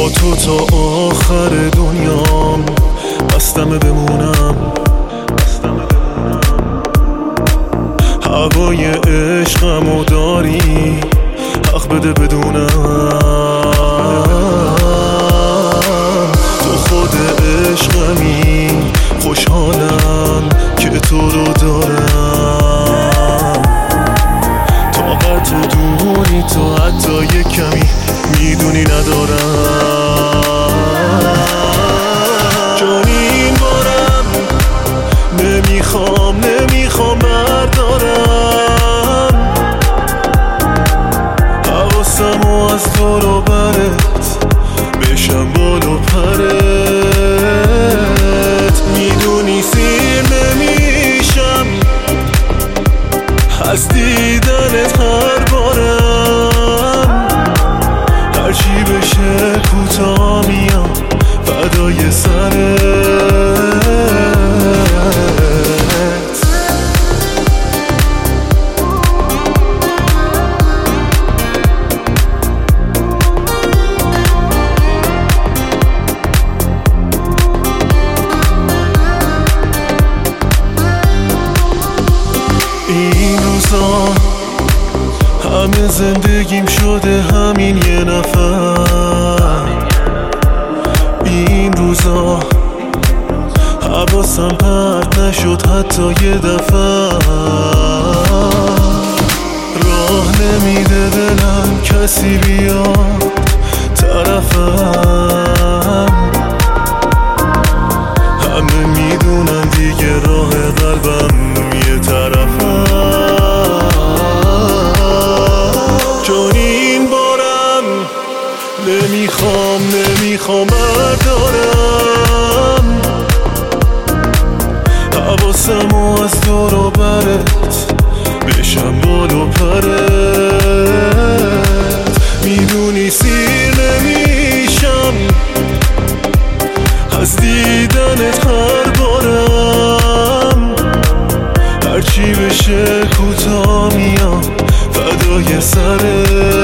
تو تا آخر دنیام بستم بمونم هوای عشقمو داری حق بده بدونم تو خود عشقمی خوشحالم که تو رو دارم طاقت دونی تو حتی یک کمی میدونی ندارم چون این بارم نمیخوام بردارم حواسمو از تو رو برت بشم بال و پرت میدونی سیر نمیشم از دیدنت هر بارم هرچی بشه کوتاه میام فدای سرت این روزا همه زندگیم شده همین یه نفر این روزا حواسم پرت نشد حتی یه دفعه راه نمیده دلم کسی بیاد طرفم همه میدونن دیگه راه قلبم یه طرفم چون این بارم نمیخوام بردارم حواسمو از تو رو برت بشم بال و پرت میدونی سیر نمیشم از دیدنت هر بارم هرچی بشه کوتاه میام فدای سرت